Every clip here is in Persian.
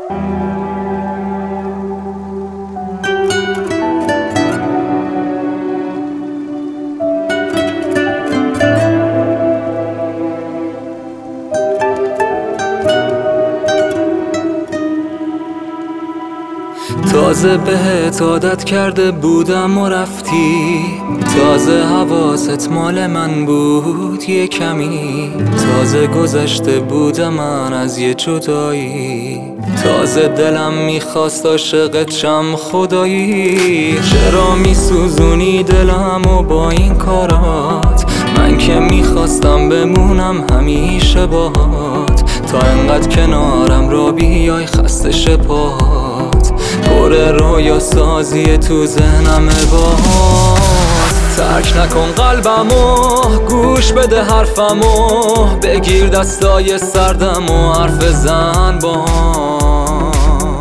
تازه بهت عادت کرده بودم و رفتی، تازه حواست مال من بود یه کمی، تازه گذشته بودم من از یه جدایی، تازه دلم میخواست عاشقت شم خدایی. چرا میسوزونی دلم و با این کارات؟ من که میخواستم بمونم همیشه باهات، تا انقدر کنارم را بیای خسته شپات، پر رویا سازی تو ذهنمه باهات. ترک نکن قلبمو، گوش بده حرفمو، بگیر دستای سردم و حرف زن باهات.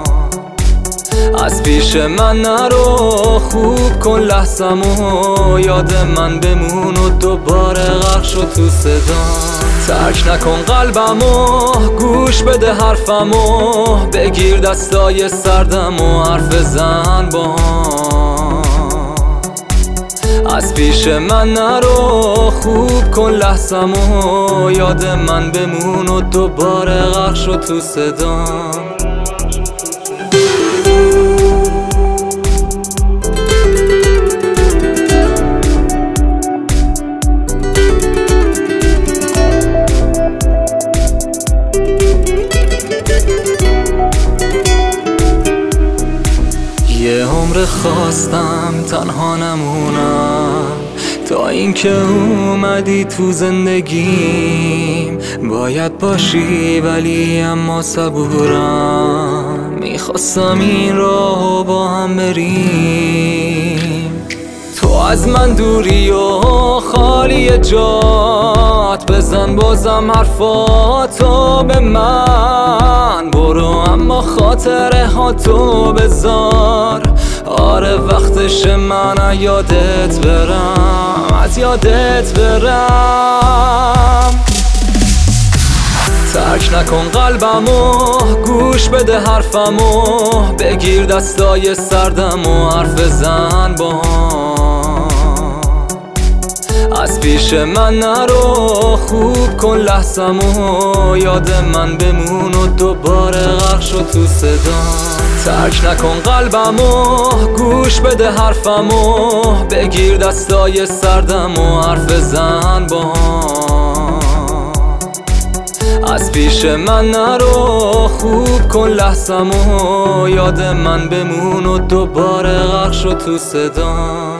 از پیش من نرو، خوب کن لحظمو، یاد من بمون و دوباره غرق شو تو صدام. ترک نکن قلبمو، گوش بده حرفمو، بگیر دستای سردم و حرف زن باهات. از پیش من نرو، خوب کن لحظمو، یاد من بمون و دوباره غرق شو تو صدام. یه عمر خواستم تنها نمونم، تا اینکه اومدی تو زندگیم. باید باشی ولی اما صبورم، میخواستم این راهو با هم بریم. تو از من دوری و خالی جات، بزن بازم حرفاتو به من، برو اما خاطره ها تو بذار. آره وقتش من یادت برم، از یادت برم. ترک نکن قلبمو، گوش بده حرفمو، بگیر دستای سردم و حرف زن باهات. از پیش من نرو، خوب کن لحظمو، یاد من بمون و دوباره غرق شو تو صدام. ترک نکن قلبمو، گوش بده حرفمو، بگیر دستای سردم و حرف زن باهات. از پیش من نرو، خوب کن لحظمو، یاد من بمون و دوباره غرق شو تو صدام.